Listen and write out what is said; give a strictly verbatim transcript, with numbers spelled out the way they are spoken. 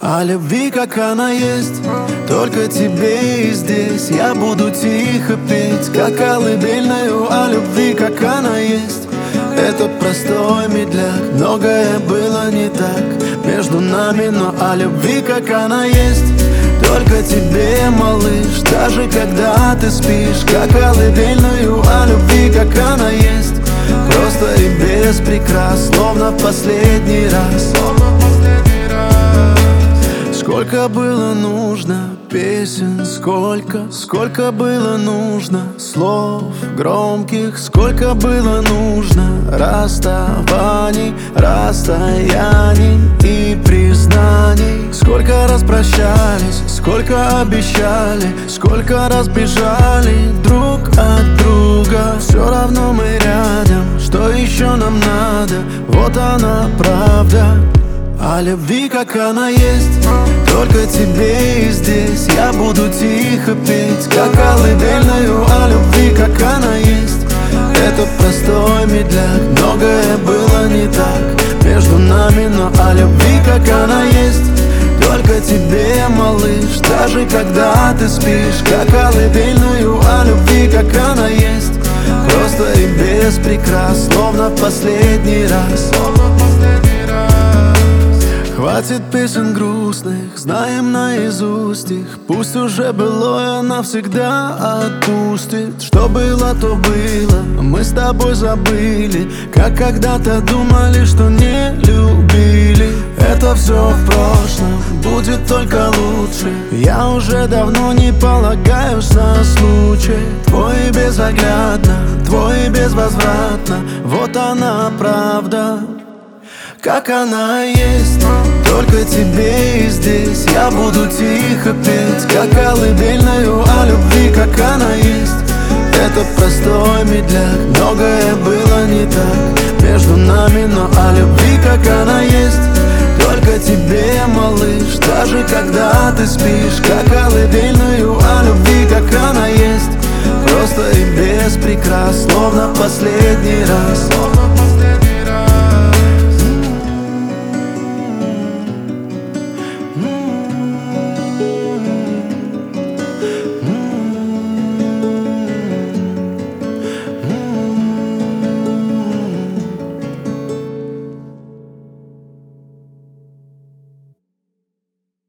О любви, как она есть, только тебе и здесь. Я буду тихо петь, как колыбельную. О любви, как она есть, это простой медляк. Многое было не так между нами, но о любви, как она есть, только тебе, малыш. Даже когда ты спишь, как колыбельную. О любви, как она есть, просто и без прикрас, словно в последний раз. Сколько было нужно песен, сколько, сколько было нужно слов громких, сколько было нужно расставаний, расстояний и признаний. Сколько раз прощались, сколько обещали, сколько раз бежали друг от друга. Все равно мы рядом, что еще нам надо? Вот она правда. О любви, как она есть, только тебе и здесь. Я буду тихо петь, как колыбельную. О любви, как она есть, это простой медляк. Многое было не так между нами, но о любви, как она есть, только тебе, малыш. Даже когда ты спишь, как колыбельную. О любви, как она есть, просто и без прикрас, словно в последний раз. Хватит песен грустных, знаем наизусть их. Пусть уже былое навсегда отпустит. Что было, то было, мы с тобой забыли, как когда-то думали, что не любили. Это все в прошлом, будет только лучше. Я уже давно не полагаюсь на случай. Твой безоглядно, твой безвозвратно. Вот она правда, как она есть, только тебе и здесь. Я буду тихо петь, как колыбельную. О любви, как она есть, это простой медляк. Многое было не так между нами, но о любви, как она есть, только тебе, малыш. Даже когда ты спишь, как колыбельную. О любви, как она есть, просто и без прикрас, словно в последний раз.